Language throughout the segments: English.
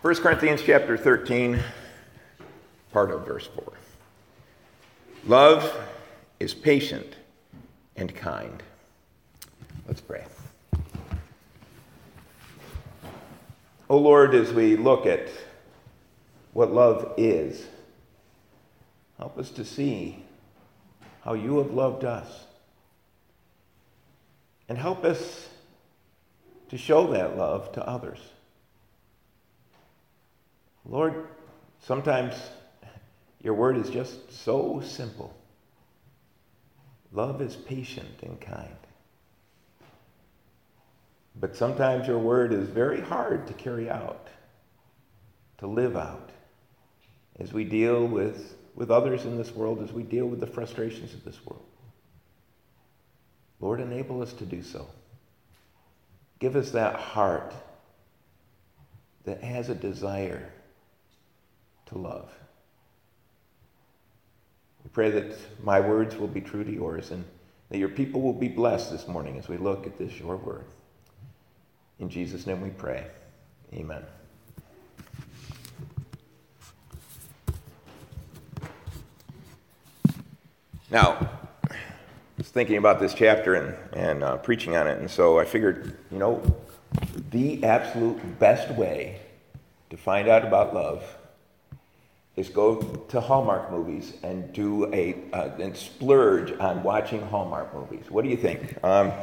1 Corinthians chapter 13, part of verse 4. Love is patient and kind. Let's pray. O Lord, as we look at what love is, help us to see how you have loved us. And help us to show that love to others. Lord, sometimes your word is just so simple. Love is patient and kind. But sometimes your word is very hard to carry out, to live out, as we deal with others in this world, as we deal with the frustrations of this world. Lord, enable us to do so. Give us that heart that has a desire to love. We pray that my words will be true to yours and that your people will be blessed this morning as we look at this, your word. In Jesus' name we pray. Amen. Now, I was thinking about this chapter and preaching on it, and so I figured, the absolute best way to find out about love is go to Hallmark movies and do and splurge on watching Hallmark movies. What do you think?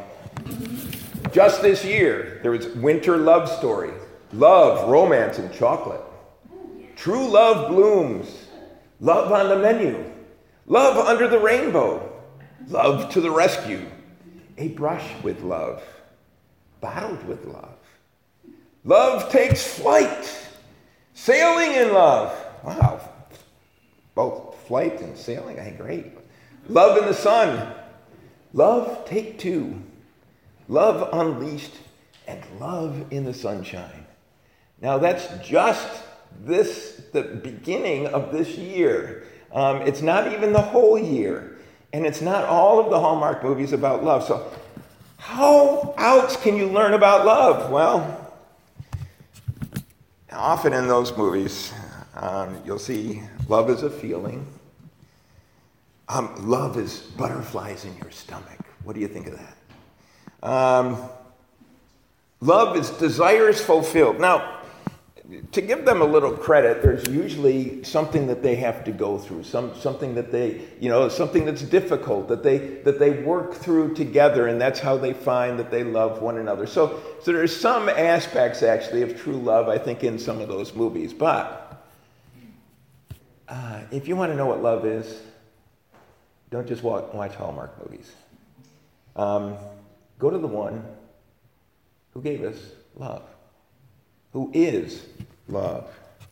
Just this year, there was Winter Love Story. Love, romance, and chocolate. True Love Blooms. Love on the Menu. Love Under the Rainbow. Love to the Rescue. A Brush with Love. Bottled with Love. Love Takes Flight. Sailing in Love. Wow. Both flight and sailing, great. Love in the Sun. Love Take Two. Love Unleashed, and Love in the Sunshine. Now that's just the beginning of this year. It's not even the whole year. And it's not all of the Hallmark movies about love. So how else can you learn about love? Well, often in those movies, you'll see love is a feeling. Love is butterflies in your stomach. What do you think of that? Love is desires fulfilled. Now, to give them a little credit, there's usually something that they have to go through, something that they, something that's difficult that they work through together, and that's how they find that they love one another. So there's some aspects actually of true love, I think, in some of those movies. But if you want to know what love is, don't just watch Hallmark movies. Go to the one who gave us love, who is love.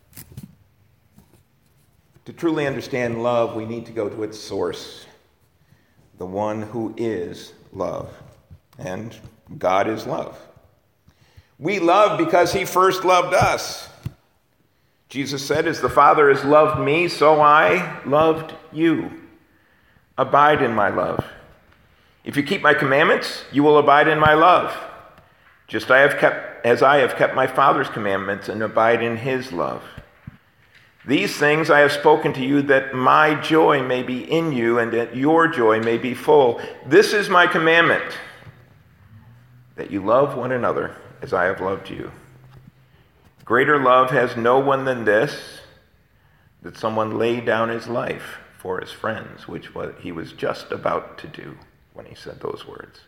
To truly understand love, we need to go to its source, the one who is love. And God is love. We love because he first loved us. Jesus said, as the Father has loved me, so I loved you. Abide in my love. If you keep my commandments, you will abide in my love, just as I have kept my Father's commandments and abide in his love. These things I have spoken to you, that my joy may be in you and that your joy may be full. This is my commandment, that you love one another as I have loved you. Greater love has no one than this, that someone lay down his life for his friends, which what he was just about to do when he said those words.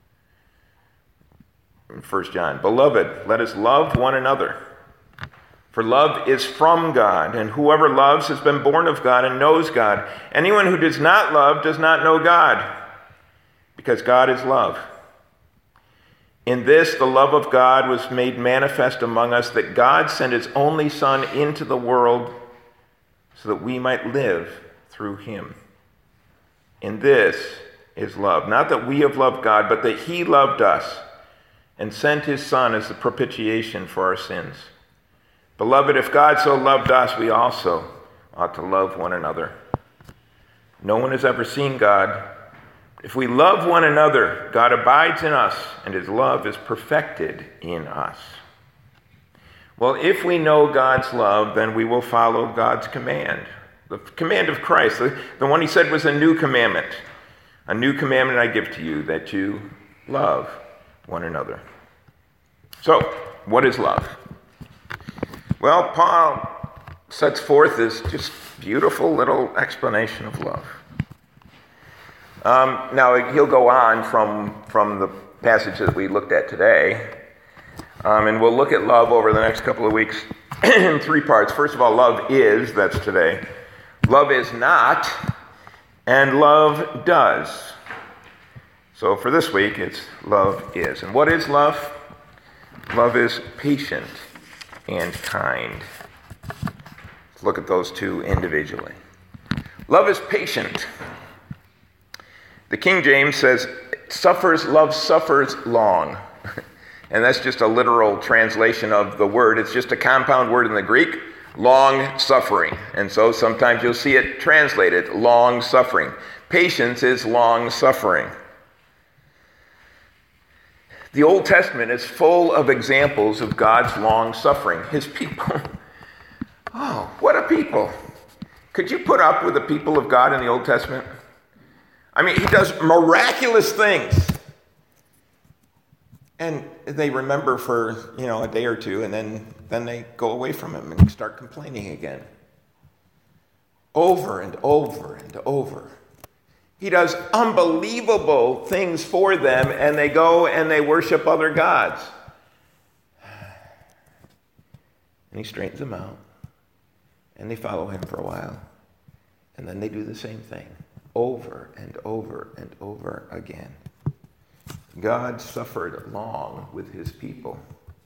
In 1 John, beloved, let us love one another. For love is from God, and whoever loves has been born of God and knows God. Anyone who does not love does not know God, because God is love. In this, the love of God was made manifest among us, that God sent his only Son into the world so that we might live through him. In this is love, not that we have loved God, but that he loved us and sent his Son as the propitiation for our sins. Beloved, if God so loved us, we also ought to love one another. No one has ever seen God. If we love one another, God abides in us, and his love is perfected in us. Well, if we know God's love, then we will follow God's command. The command of Christ, the one he said was a new commandment. A new commandment I give to you, that you love one another. So, what is love? Well, Paul sets forth this just beautiful little explanation of love. Now, he'll go on from the passage that we looked at today, and we'll look at love over the next couple of weeks in three parts. First of all, love is, that's today. Love is not, and love does. So for this week, it's love is. And what is love? Love is patient and kind. Let's look at those two individually. Love is patient. The King James says, love suffers long. And that's just a literal translation of the word. It's just a compound word in the Greek, long suffering. And so sometimes you'll see it translated, long suffering. Patience is long suffering. The Old Testament is full of examples of God's long suffering. His people, oh, what a people. Could you put up with the people of God in the Old Testament? I mean, he does miraculous things. And they remember for, a day or two, and then they go away from him and start complaining again. Over and over and over. He does unbelievable things for them, and they go and they worship other gods. And he straightens them out, and they follow him for a while. And then they do the same thing, over and over and over again. God suffered long with his people.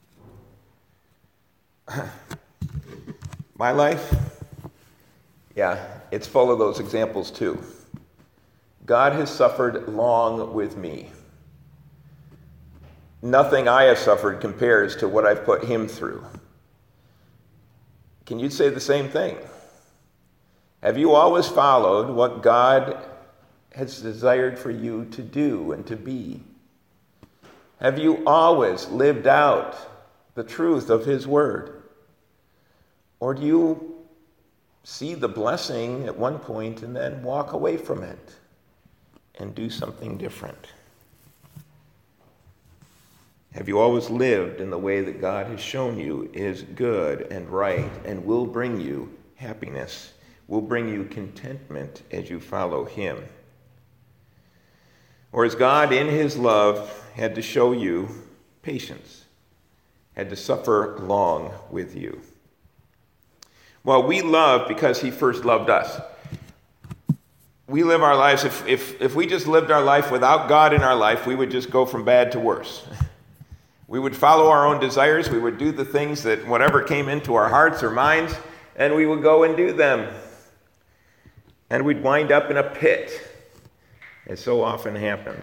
My life, yeah, it's full of those examples too. God has suffered long with me. Nothing I have suffered compares to what I've put him through. Can you say the same thing? Have you always followed what God has desired for you to do and to be? Have you always lived out the truth of his word? Or do you see the blessing at one point and then walk away from it and do something different? Have you always lived in the way that God has shown you is good and right and will bring you happiness, will bring you contentment as you follow him? Or has God in his love had to show you patience, had to suffer long with you? Well, we love because he first loved us. We live our lives, if we just lived our life without God in our life, we would just go from bad to worse. We would follow our own desires. We would do the things that whatever came into our hearts or minds, and we would go and do them. And we'd wind up in a pit, as so often happens.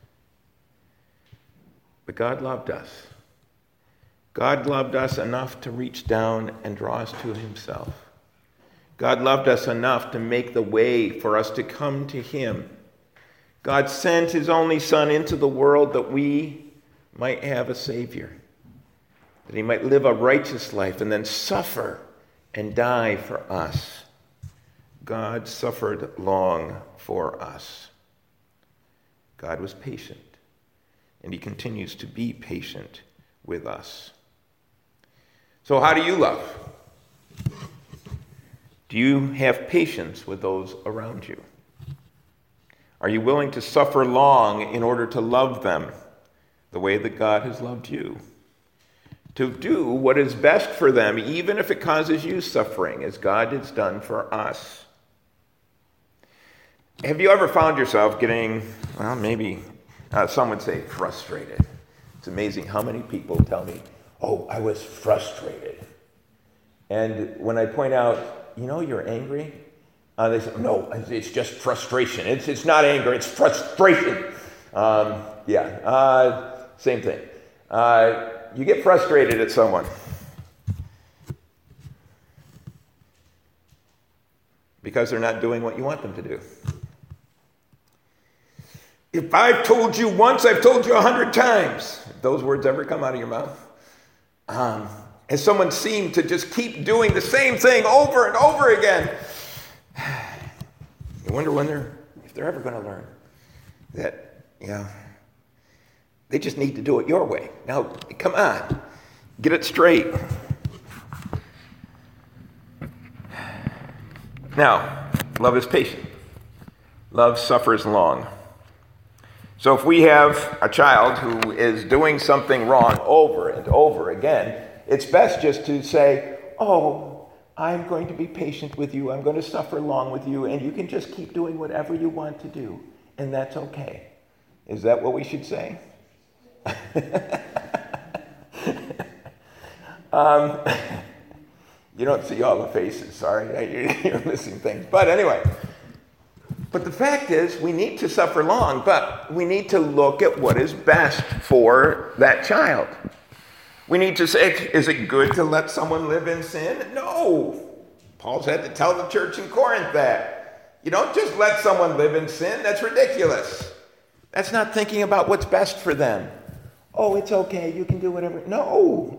But God loved us. God loved us enough to reach down and draw us to himself. God loved us enough to make the way for us to come to him. God sent his only Son into the world that we might have a Savior, that he might live a righteous life and then suffer and die for us. God suffered long for us. God was patient, and he continues to be patient with us. So how do you love? Do you have patience with those around you? Are you willing to suffer long in order to love them the way that God has loved you? To do what is best for them, even if it causes you suffering, as God has done for us. Have you ever found yourself getting, maybe some would say frustrated? It's amazing how many people tell me, oh, I was frustrated. And when I point out, you're angry, they say, no, it's just frustration. It's not anger, it's frustration. Same thing. You get frustrated at someone because they're not doing what you want them to do. If I've told you once, I've told you 100 times. If those words ever come out of your mouth. Has someone seemed to just keep doing the same thing over and over again? You wonder if they're ever going to learn that, they just need to do it your way. Now, come on, get it straight. Now, love is patient. Love suffers long. So if we have a child who is doing something wrong over and over again, it's best just to say, oh, I'm going to be patient with you. I'm going to suffer long with you, and you can just keep doing whatever you want to do, and that's okay. Is that what we should say? You don't see all the faces, sorry. You're missing things. But anyway, but the fact is we need to suffer long, but we need to look at what is best for that child. We need to say, is it good to let someone live in sin? No. Paul's had to tell the church in Corinth that. You don't just let someone live in sin. That's ridiculous. That's not thinking about what's best for them. Oh, it's okay. You can do whatever. No.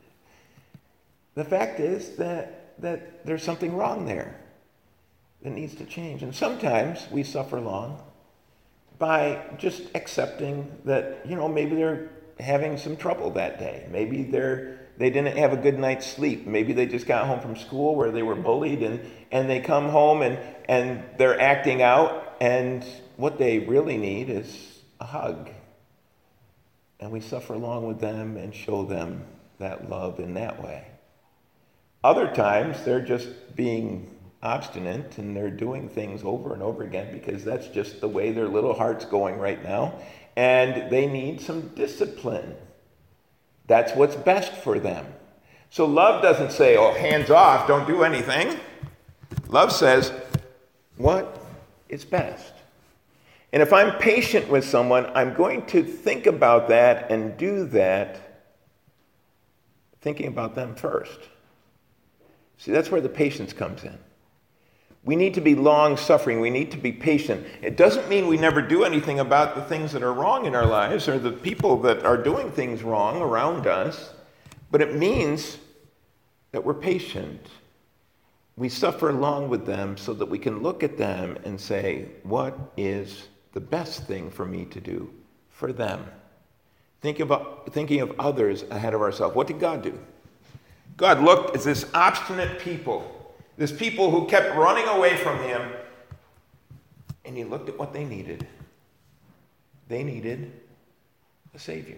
The fact is that there's something wrong there that needs to change. And sometimes we suffer long by just accepting that, maybe they're having some trouble that day. Maybe they didn't have a good night's sleep. Maybe they just got home from school where they were bullied and they come home and they're acting out, and what they really need is a hug. And we suffer along with them and show them that love in that way. Other times they're just being obstinate and they're doing things over and over again because that's just the way their little heart's going right now, and they need some discipline. That's what's best for them. So love doesn't say, oh, hands off, don't do anything. Love says, what is best? And if I'm patient with someone, I'm going to think about that and do that thinking about them first. See, that's where the patience comes in. We need to be long-suffering. We need to be patient. It doesn't mean we never do anything about the things that are wrong in our lives or the people that are doing things wrong around us, but it means that we're patient. We suffer along with them so that we can look at them and say, what is the best thing for me to do for them? Thinking of others ahead of ourselves. What did God do? God looked at this obstinate people, this people who kept running away from him, and he looked at what they needed. They needed a Savior.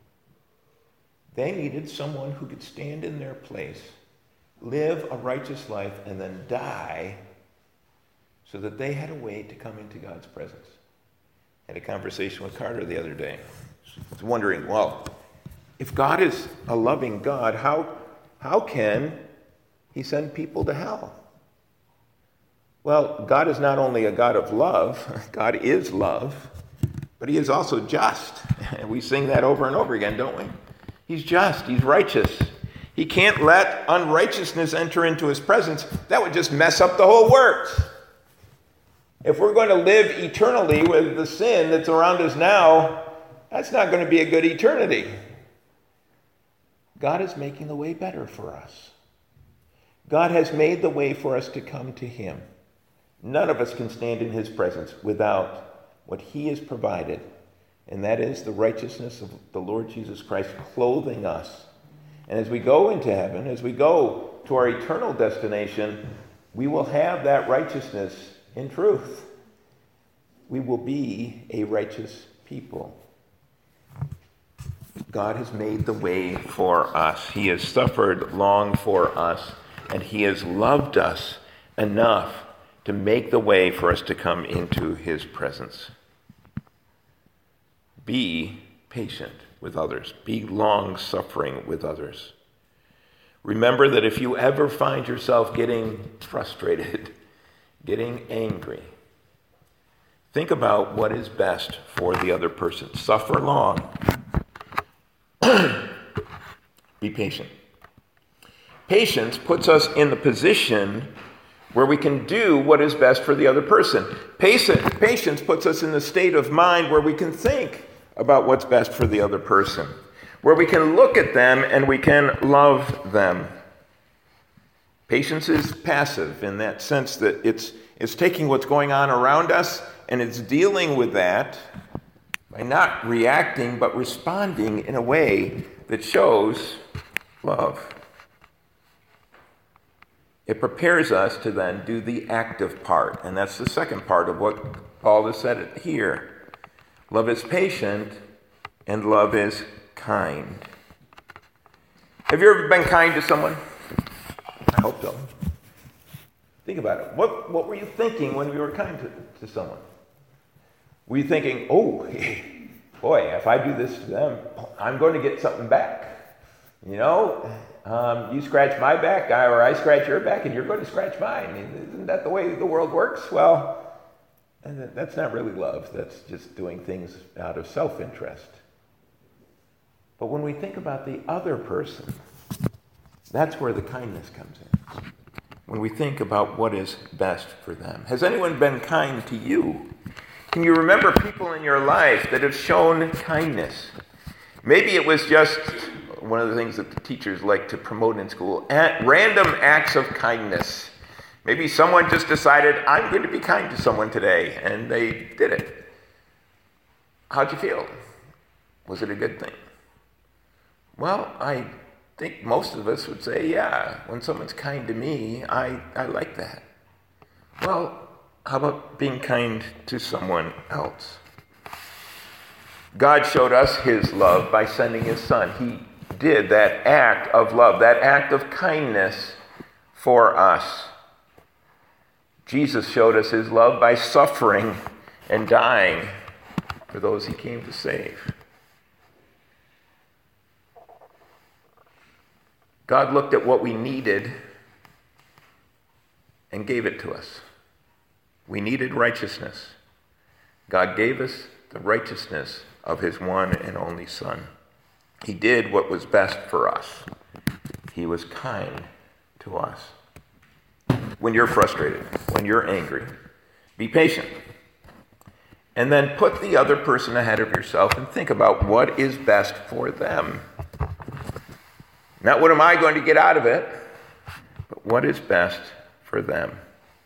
They needed someone who could stand in their place, live a righteous life, and then die so that they had a way to come into God's presence. I had a conversation with Carter the other day. I was wondering, well, if God is a loving God, how can he send people to hell? Well, God is not only a God of love, God is love, but he is also just. And we sing that over and over again, don't we? He's just, he's righteous. He can't let unrighteousness enter into his presence. That would just mess up the whole works. If we're going to live eternally with the sin that's around us now, that's not going to be a good eternity. God is making the way better for us. God has made the way for us to come to him. None of us can stand in his presence without what he has provided, and that is the righteousness of the Lord Jesus Christ clothing us. And as we go into heaven, as we go to our eternal destination, we will have that righteousness in truth. We will be a righteous people. God has made the way for us. He has suffered long for us, and he has loved us enough to make the way for us to come into his presence. Be patient with others. Be long-suffering with others. Remember that if you ever find yourself getting frustrated, getting angry, think about what is best for the other person. Suffer long. Be patient. Patience puts us in the position where we can do what is best for the other person. Patience puts us in the state of mind where we can think about what's best for the other person. where we can look at them and we can love them. Patience is passive in that sense that it's taking what's going on around us and it's dealing with that by not reacting but responding in a way that shows love. It prepares us to then do the active part, and that's the second part of what Paul has said here. Love is patient and love is kind. Have you ever been kind to someone? I hope so. Think about it. What were you thinking when you were kind to someone? Were you thinking, oh, boy, if I do this to them, I'm going to get something back? You know, you scratch my back, or I scratch your back, and you're going to scratch mine. Isn't that the way the world works? Well, that's not really love. That's just doing things out of self-interest. But when we think about the other person, that's where the kindness comes in. When we think about what is best for them. Has anyone been kind to you? Can you remember people in your life that have shown kindness? Maybe it was just one of the things that the teachers like to promote in school, random acts of kindness. Maybe someone just decided, I'm going to be kind to someone today, and they did it. How'd you feel? Was it a good thing? Well, I think most of us would say, yeah, when someone's kind to me, I like that. Well, how about being kind to someone else? God showed us his love by sending his son. He did that act of love, that act of kindness for us. Jesus showed us his love by suffering and dying for those he came to save. God looked at what we needed and gave it to us. We needed righteousness. God gave us the righteousness of his one and only Son. He did what was best for us. He was kind to us. When you're frustrated, when you're angry, be patient. And then put the other person ahead of yourself and think about what is best for them. Not what am I going to get out of it, but what is best for them.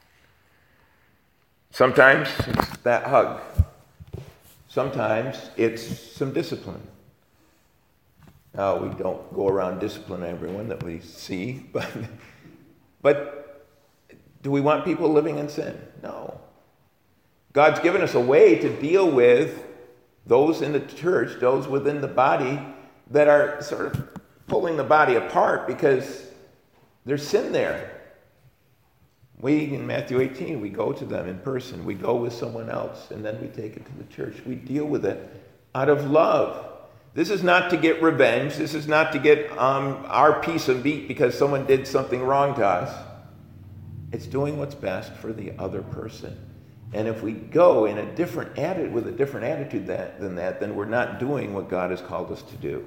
Sometimes it's that hug. Sometimes it's some discipline. Now, we don't go around disciplining everyone that we see, but do we want people living in sin? No. God's given us a way to deal with those in the church, those within the body that are sort of pulling the body apart because there's sin there. We, in Matthew 18, we go to them in person. We go with someone else, and then we take it to the church. We deal with it out of love. This is not to get revenge. This is not to get our piece of meat because someone did something wrong to us. It's doing what's best for the other person. And if we go in with a different attitude than that, then we're not doing what God has called us to do.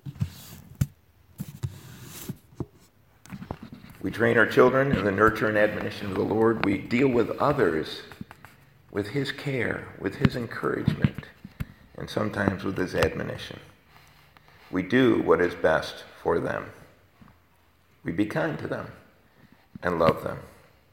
We train our children in the nurture and admonition of the Lord. We deal with others with his care, with his encouragement, and sometimes with his admonition. We do what is best for them. We be kind to them and love them.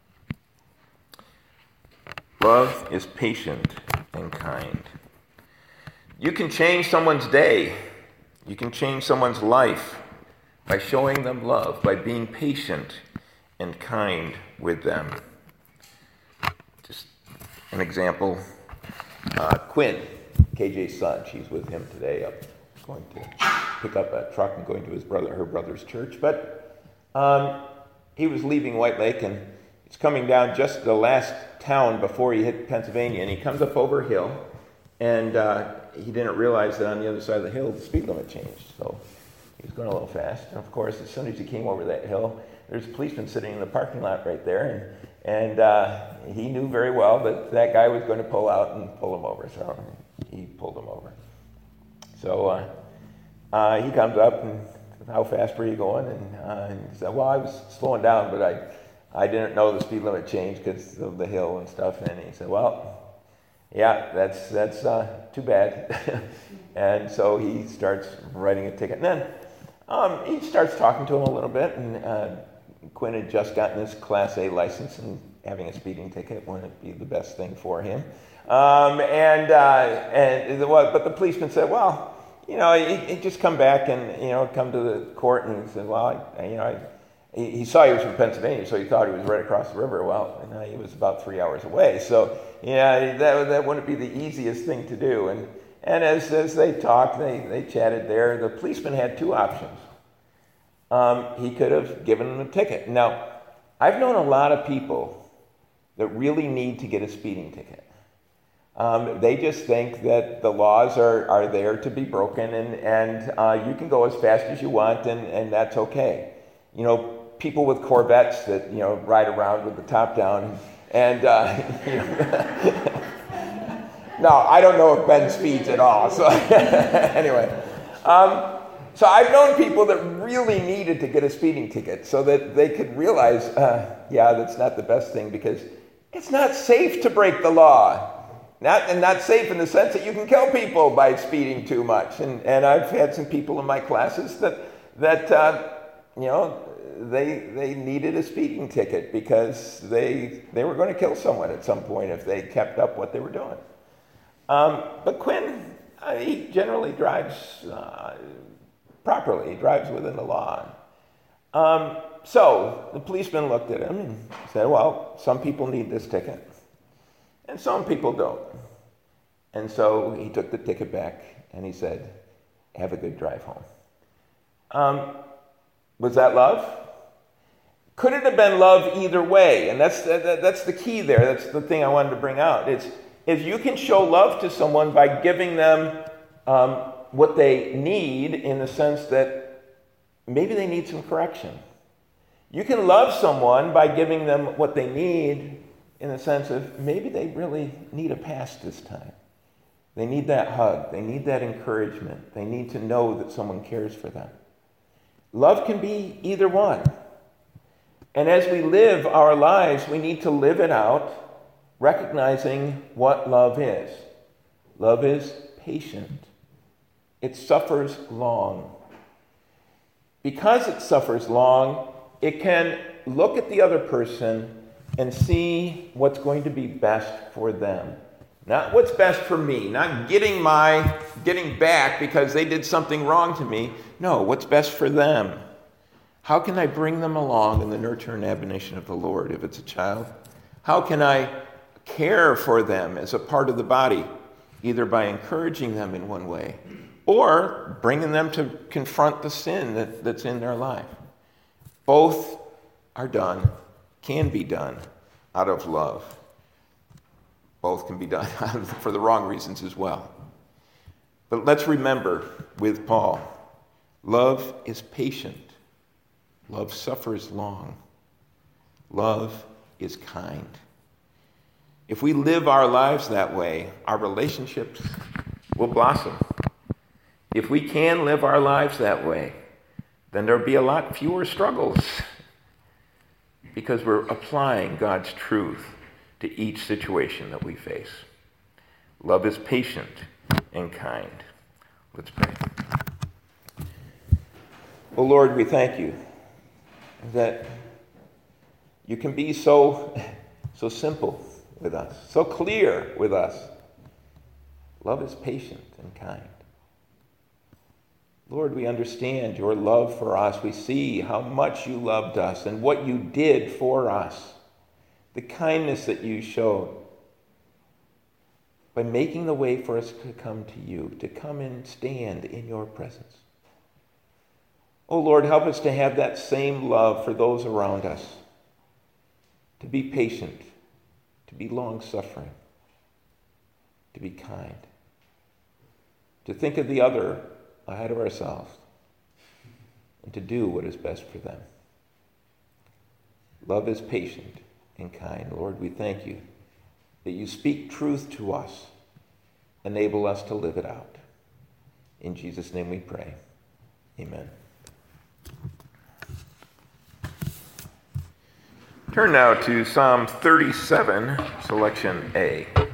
Love is patient and kind. You can change someone's day. You can change someone's life by showing them love, by being patient and kind with them. Just an example, Quinn, KJ's son, she's with him today, up going to pick up a truck and going to her brother's church. But he was leaving White Lake and he's coming down just the last town before he hit Pennsylvania, and he comes up over a hill, and he didn't realize that on the other side of the hill the speed limit changed. So he was going a little fast, and of course, as soon as he came over that hill, there's a policeman sitting in the parking lot right there, and he knew very well that guy was going to pull out and pull him over, so he pulled him over. So he comes up, and how fast were you going? And he said, well, I was slowing down, but I didn't know the speed limit changed because of the hill and stuff. And he said, well, Yeah, that's too bad. And so he starts writing a ticket. And then he starts talking to him a little bit, and Quinn had just gotten his Class A license, and having a speeding ticket wouldn't be the best thing for him. But the policeman said, well, he just come back and, come to the court, and he said, well, he saw he was from Pennsylvania, so he thought he was right across the river. Well, he was about 3 hours away. So, that wouldn't be the easiest thing to do. And as they talked, they chatted there, the policeman had two options. He could have given him a ticket. Now, I've known a lot of people that really need to get a speeding ticket. They just think that the laws are there to be broken, and you can go as fast as you want, and that's okay. People with Corvettes that ride around with the top down, and no, I don't know if Ben speeds at all. So anyway, so I've known people that really needed to get a speeding ticket so that they could realize, that's not the best thing, because it's not safe to break the law. Not safe in the sense that you can kill people by speeding too much. And I've had some people in my classes that they needed a speeding ticket because they were going to kill someone at some point if they kept up what they were doing. But Quinn, he generally drives properly. He drives within the law. So the policeman looked at him and said, well, some people need this ticket, and some people don't. And so he took the ticket back and he said, have a good drive home. Was that love? Could it have been love either way? And that's the key there. That's the thing I wanted to bring out. It's if you can show love to someone by giving them what they need, in the sense that maybe they need some correction. You can love someone by giving them what they need, in the sense of maybe they really need a pass this time. They need that hug. They need that encouragement. They need to know that someone cares for them. Love can be either one. And as we live our lives, we need to live it out, recognizing what love is. Love is patient. It suffers long. Because it suffers long, it can look at the other person and see what's going to be best for them. Not what's best for me, not getting back because they did something wrong to me. No, what's best for them. How can I bring them along in the nurture and admonition of the Lord if it's a child? How can I care for them as a part of the body, either by encouraging them in one way or bringing them to confront the sin that's in their life? Both are done, can be done out of love. Both can be done for the wrong reasons as well. But let's remember with Paul, love is patient. Love suffers long. Love is kind. If we live our lives that way, our relationships will blossom. If we can live our lives that way, then there'll be a lot fewer struggles, because we're applying God's truth to each situation that we face. Love is patient and kind. Let's pray. Oh Lord, we thank you that you can be so simple with us, so clear with us. Love is patient and kind. Lord, we understand your love for us. We see how much you loved us and what you did for us. The kindness that you showed by making the way for us to come to you, to come and stand in your presence. Oh Lord, help us to have that same love for those around us, to be patient, to be long-suffering, to be kind, to think of the other ahead of ourselves, and to do what is best for them. Love is patient and kind. Lord, we thank you that you speak truth to us. Enable us to live it out. In Jesus' name we pray. Amen. Turn now to Psalm 37, selection A.